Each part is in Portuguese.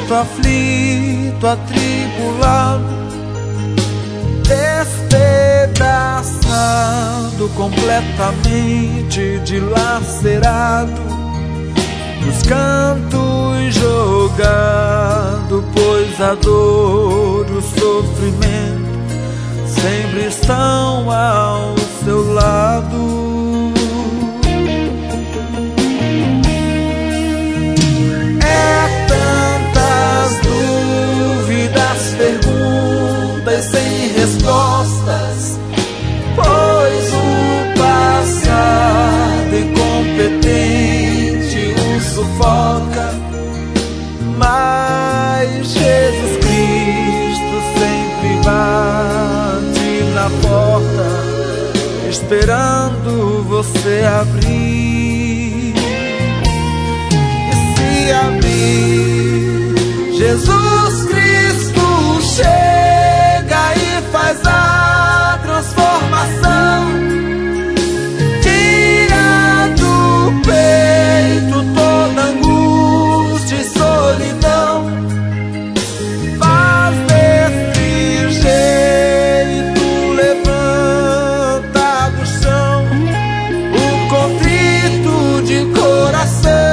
muito aflito, atribulado, despedaçado, completamente dilacerado, nos cantos jogado, pois a dor e o sofrimento sempre estão ao seu lado. Perguntas sem respostas, pois o passado incompetente o sufoca, mas Jesus Cristo sempre bate na porta, esperando você abrir. E se abrir, Jesus Cristo chega e faz a transformação, tira do peito toda angústia e solidão, faz desse jeito, levanta do chão o contrito de coração.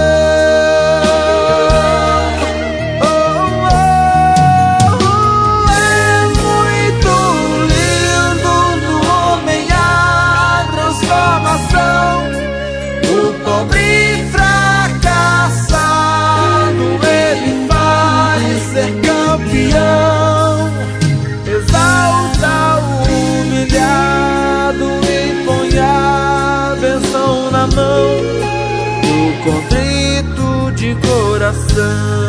Exalta o humilhado e põe a bênção na mão do contrito de coração.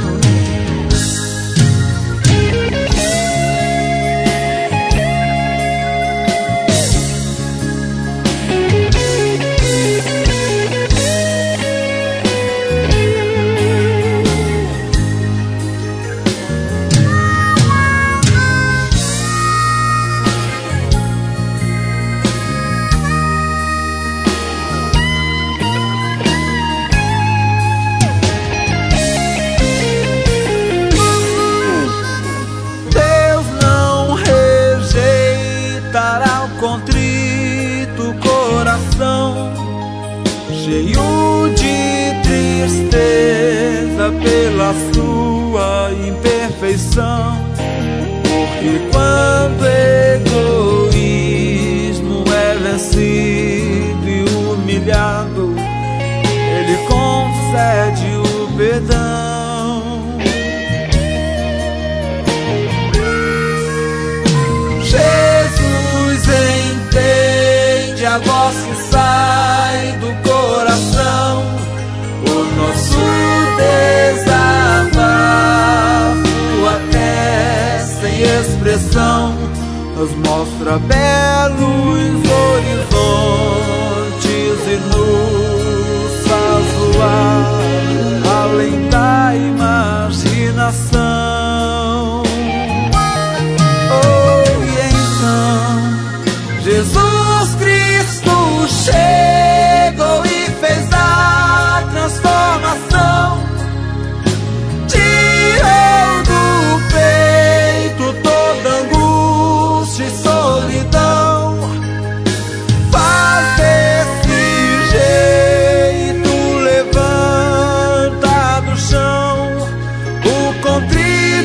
Contrito coração, cheio de tristeza pela sua imperfeição, porque quando egoísmo é vencido e humilhado, Ele concede o perdão. Entende a voz que sai do coração, o nosso desabafo até sem expressão, nos mostra belos horizontes e nos faz voar além da imaginação. Jesus Cristo chegou e fez a transformação, tirou do peito toda angústia e solidão, faz desse jeito, levanta do chão o contrito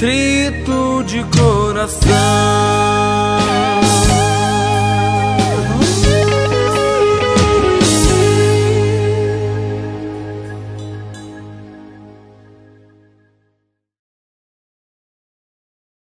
contrito de coração.